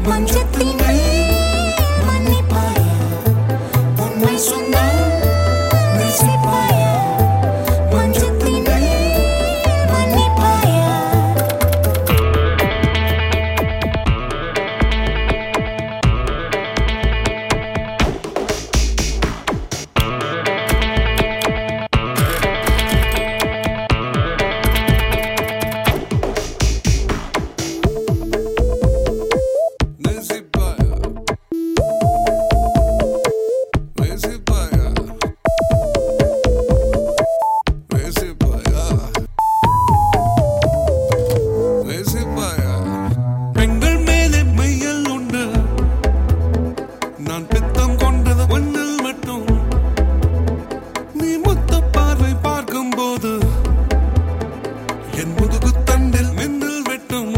மஞ்சத்தினை மன்னிப்பாயா உண்மை சொன்னால் நேசிப்பாயா மஞ்சத்தினை மன்னிப்பாயா நான் பித்தம் கொண்டது ஒன்னில் மட்டும் நீ முத்த பார்வை பார்க்கும் போது என் முதுகு தண்டில் மின்னல் வெட்டும்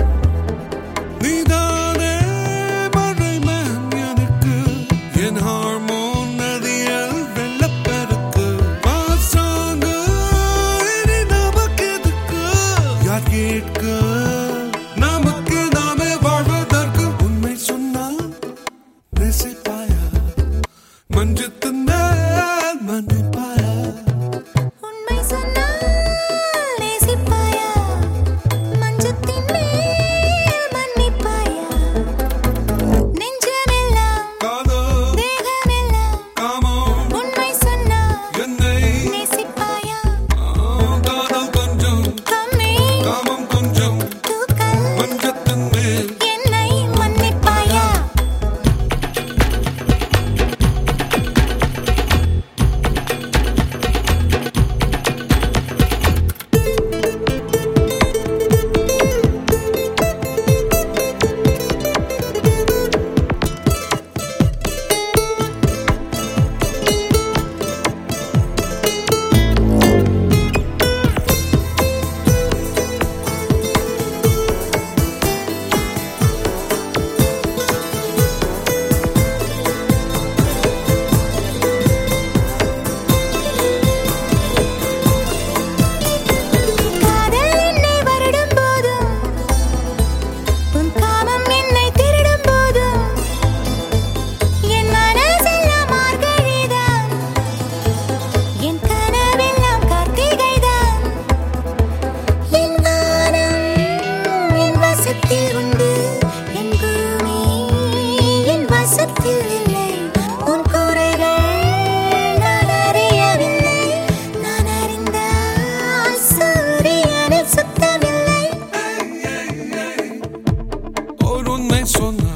நீதானே மழைமேன் எனக்கு என் ஹார்மோன் நதியல் வெள்ளப்பெருக்கு பாசாங்க இனி நமக்கு எதுக்கு யார் கேட்க நமக்கு நாமே வாழ்வதற்கு உண்மை சொன்னால் நேசிப்பாயா மஞ்சத்தினால் மன்னிப்பாயா உண்மை சொன்னால் நேசிப்பாயா மஞ்சத்தின் மேல் மன்னிப்பாயா நெஞ்சமெல்லாம் காதல் தேகமெல்லாம் காமம் உண்மை சொன்னால் என்னை நேசிப்பாயா காதல் கொஞ்சம் கம்மி காமம் கொஞ்சம் தூக்கல் மஞ்சத்தின் மேல் என்னை மன்னிப்பாயா காதல் என்னை வருடும் போதும் உன் காமம் என்னை திருடும் போதும் என் மனசெல்லாம் மார்கழிதான் என் கனவெல்லாம் கார்த்திகைதான் என் வானம் என் வசத்தில் உண்டு என் பூமி என் வசத்தில் இல்லை உன் குறைகள் நான் அறியவில்லை நான் அறிந்தால் சூரியனில் சுத்தமில்லை ஒரு உண்மை சொன்ன